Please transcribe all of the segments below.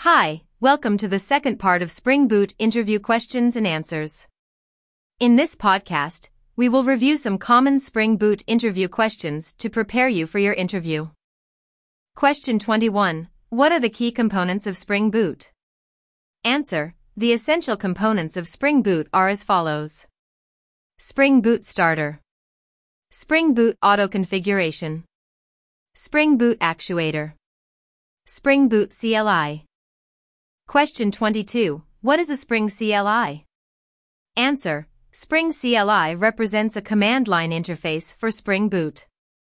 Hi, welcome to the second part of Spring Boot interview questions and answers. In this podcast, we will review some common Spring Boot interview questions to prepare you for your interview. Question 21. What are the key components of Spring Boot? Answer. The essential components of Spring Boot are as follows. Spring Boot Starter, Spring Boot Auto Configuration, Spring Boot Actuator, Spring Boot CLI. Question 22. What is a Spring CLI? Answer. Spring CLI represents a command line interface for Spring Boot.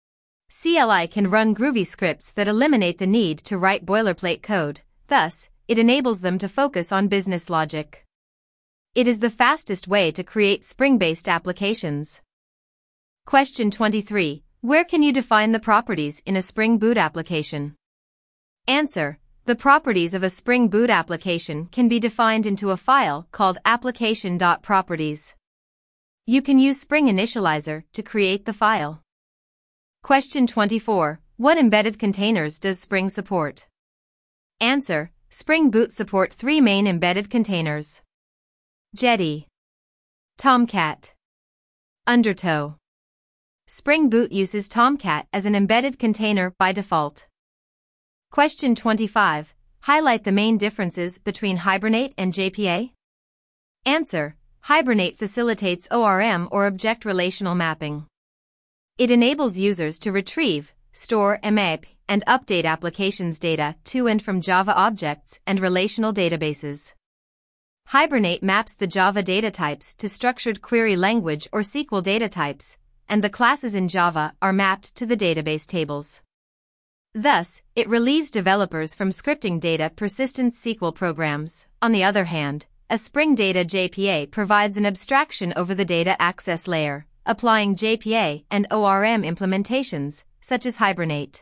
CLI can run Groovy scripts that eliminate the need to write boilerplate code, thus, it enables them to focus on business logic. It is the fastest way to create Spring-based applications. Question 23. Where can you define the properties in a Spring Boot application? Answer. The properties of a Spring Boot application can be defined into a file called application.properties. You can use Spring Initializer to create the file. Question 24. What embedded containers does Spring support? Answer. Spring Boot support three main embedded containers: Jetty, Tomcat, Undertow. Spring Boot uses Tomcat as an embedded container by default. Question 25. Highlight the main differences between Hibernate and JPA? Answer. Hibernate facilitates ORM or object relational mapping. It enables users to retrieve, store, map, and update applications data to and from Java objects and relational databases. Hibernate maps the Java data types to structured query language or SQL data types, and the classes in Java are mapped to the database tables. Thus, it relieves developers from scripting data persistence SQL programs. On the other hand, a Spring Data JPA provides an abstraction over the data access layer, applying JPA and ORM implementations, such as Hibernate.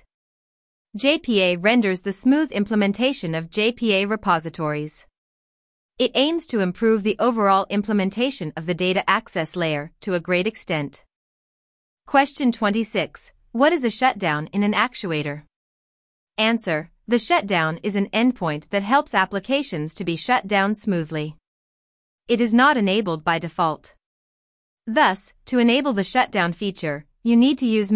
JPA renders the smooth implementation of JPA repositories. It aims to improve the overall implementation of the data access layer to a great extent. Question 26. What is a shutdown in an actuator? Answer. The shutdown is an endpoint that helps applications to be shut down smoothly. It is not enabled by default. Thus, to enable the shutdown feature, you need to use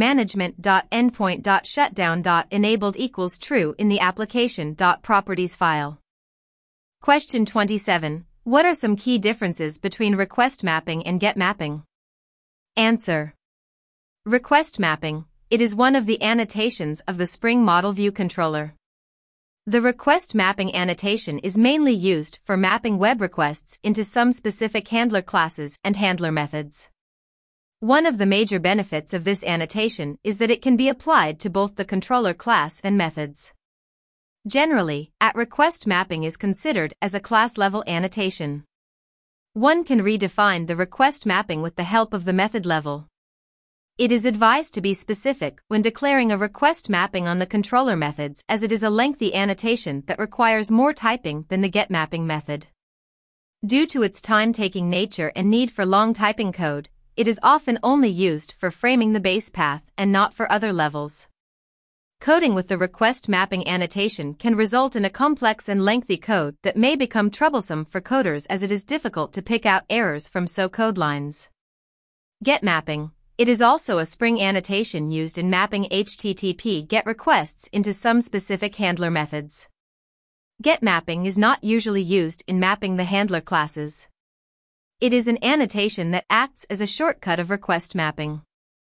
management.endpoint.shutdown.enabled equals true in the application.properties file. Question 27. What are some key differences between request mapping and get mapping? Answer. Request mapping. It is one of the annotations of the Spring Model View Controller. The request mapping annotation is mainly used for mapping web requests into some specific handler classes and handler methods. One of the major benefits of this annotation is that it can be applied to both the controller class and methods. Generally, @request mapping is considered as a class-level annotation. One can redefine the request mapping with the help of the method level. It is advised to be specific when declaring a request mapping on the controller methods, as it is a lengthy annotation that requires more typing than the get mapping method. Due to its time-taking nature and need for long typing code, it is often only used for framing the base path and not for other levels. Coding with the request mapping annotation can result in a complex and lengthy code that may become troublesome for coders, as it is difficult to pick out errors from code lines. Get mapping. It is also a Spring annotation used in mapping HTTP GET requests into some specific handler methods. Get mapping is not usually used in mapping the handler classes. It is an annotation that acts as a shortcut of request mapping.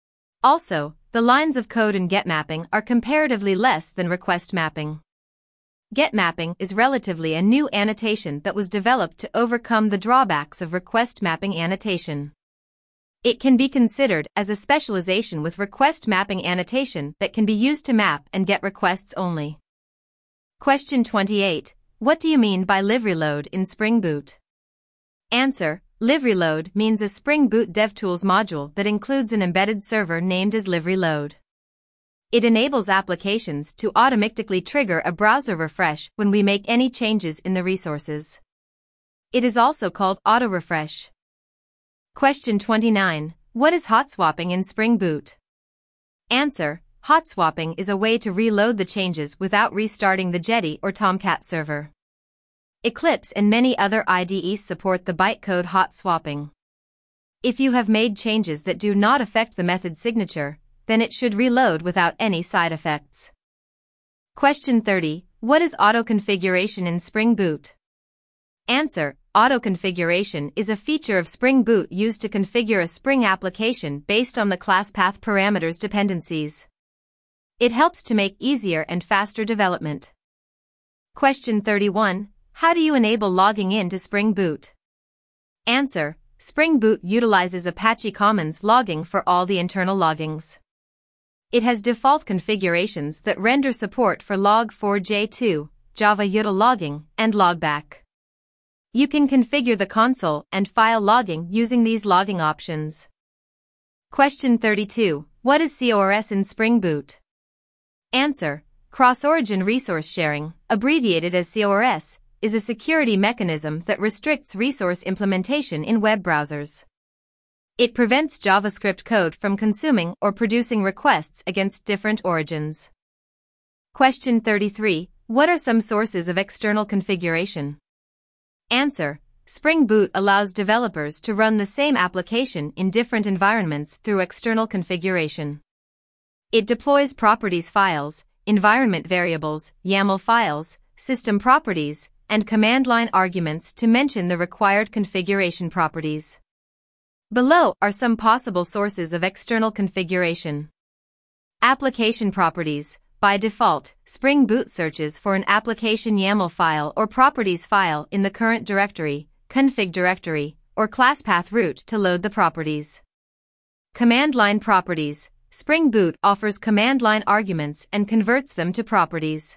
Also, the lines of code in get mapping are comparatively less than request mapping. Get mapping is relatively a new annotation that was developed to overcome the drawbacks of request mapping annotation. It can be considered as a specialization with request mapping annotation that can be used to map and get requests only. Question 28. What do you mean by livery load in Spring Boot? Answer. Livery load means a Spring Boot DevTools module that includes an embedded server named as livery load. It enables applications to automatically trigger a browser refresh when we make any changes in the resources. It is also called auto refresh. Question 29. What is hot swapping in Spring Boot? Answer. Hot swapping is a way to reload the changes without restarting the Jetty or Tomcat server. Eclipse and many other IDEs support the bytecode hot swapping. If you have made changes that do not affect the method signature, then it should reload without any side effects. Question 30. What is auto-configuration in Spring Boot? Answer. Auto-configuration is a feature of Spring Boot used to configure a Spring application based on the class path parameters dependencies. It helps to make easier and faster development. Question 31. How do you enable logging in to Spring Boot? Answer. Spring Boot utilizes Apache Commons logging for all the internal loggings. It has default configurations that render support for Log4j2, Java util logging, and logback. You can configure the console and file logging using these logging options. Question 32. What is CORS in Spring Boot? Answer. Cross-origin resource sharing, abbreviated as CORS, is a security mechanism that restricts resource implementation in web browsers. It prevents JavaScript code from consuming or producing requests against different origins. Question 33. What are some sources of external configuration? Answer. Spring Boot allows developers to run the same application in different environments through external configuration. It deploys properties files, environment variables, YAML files, system properties, and command line arguments to mention the required configuration properties. Below are some possible sources of external configuration. Application properties. By default, Spring Boot searches for an application YAML file or properties file in the current directory, config directory, or class path root to load the properties. Command line properties. Spring Boot offers command line arguments and converts them to properties.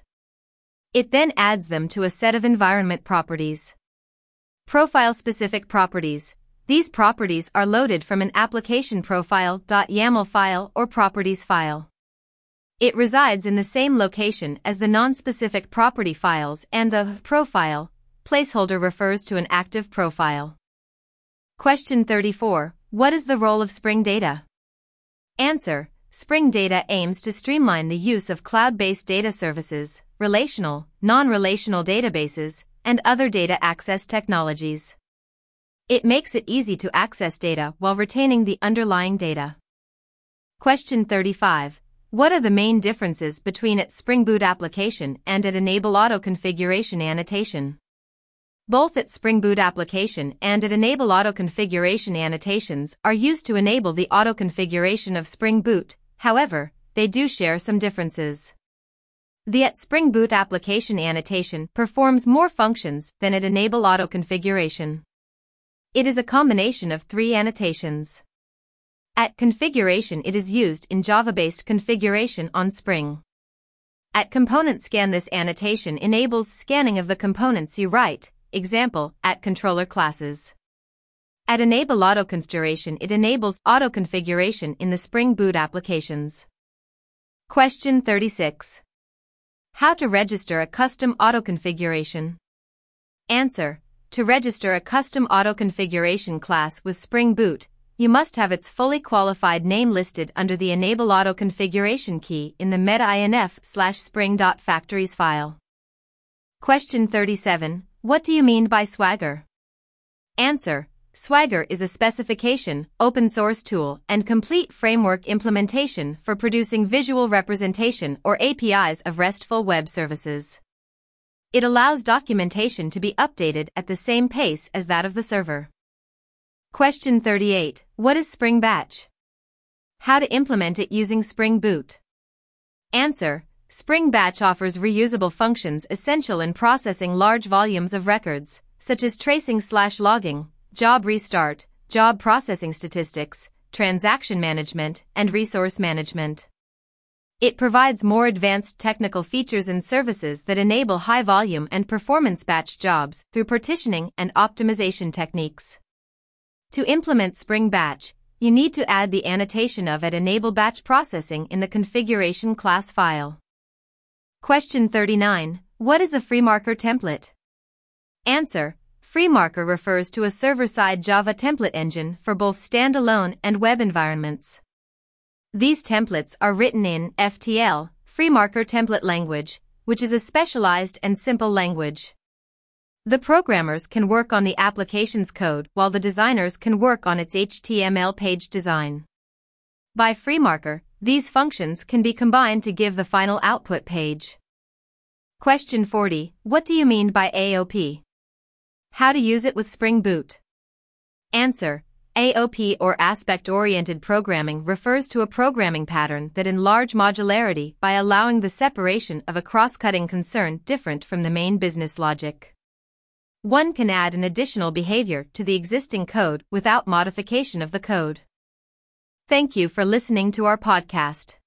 It then adds them to a set of environment properties. Profile-specific properties. These properties are loaded from an application profile.yaml file or properties file. It resides in the same location as the non-specific property files, and the profile placeholder refers to an active profile. Question 34. What is the role of Spring Data? Answer. Spring Data aims to streamline the use of cloud-based data services, relational, non-relational databases, and other data access technologies. It makes it easy to access data while retaining the underlying data. Question 35. What are the main differences between its Spring Boot application and its Enable Auto Configuration annotation? Both its Spring Boot application and its Enable Auto Configuration annotations are used to enable the auto configuration of Spring Boot. However, they do share some differences. The Spring Boot application annotation performs more functions than its Enable Auto Configuration. It is a combination of three annotations. At configuration, it is used in Java-based configuration on Spring. At component scan, this annotation enables scanning of the components you write, example, at controller classes. At Enable Auto Configuration, it enables auto configuration in the Spring Boot applications. Question 36. How to register a custom auto configuration? Answer. To register a custom auto configuration class with Spring Boot, you must have its fully qualified name listed under the Enable Auto Configuration key in the meta-inf/spring.factories file. Question 37. What do you mean by Swagger? Answer. Swagger is a specification, open source tool, and complete framework implementation for producing visual representation or APIs of RESTful web services. It allows documentation to be updated at the same pace as that of the server. Question 38. What is Spring Batch? How to implement it using Spring Boot? Answer. Spring Batch offers reusable functions essential in processing large volumes of records, such as tracing/logging, job restart, job processing statistics, transaction management, and resource management. It provides more advanced technical features and services that enable high volume and performance batch jobs through partitioning and optimization techniques. To implement Spring Batch, you need to add the annotation of @enable batch processing in the configuration class file. Question 39. What is a FreeMarker template? Answer. FreeMarker refers to a server-side Java template engine for both standalone and web environments. These templates are written in FTL, FreeMarker Template Language, which is a specialized and simple language. The programmers can work on the application's code while the designers can work on its HTML page design. By FreeMarker, these functions can be combined to give the final output page. Question 40. What do you mean by AOP? How to use it with Spring Boot? Answer. AOP, or aspect-oriented programming, refers to a programming pattern that enlarges modularity by allowing the separation of a cross-cutting concern different from the main business logic. One can add an additional behavior to the existing code without modification of the code. Thank you for listening to our podcast.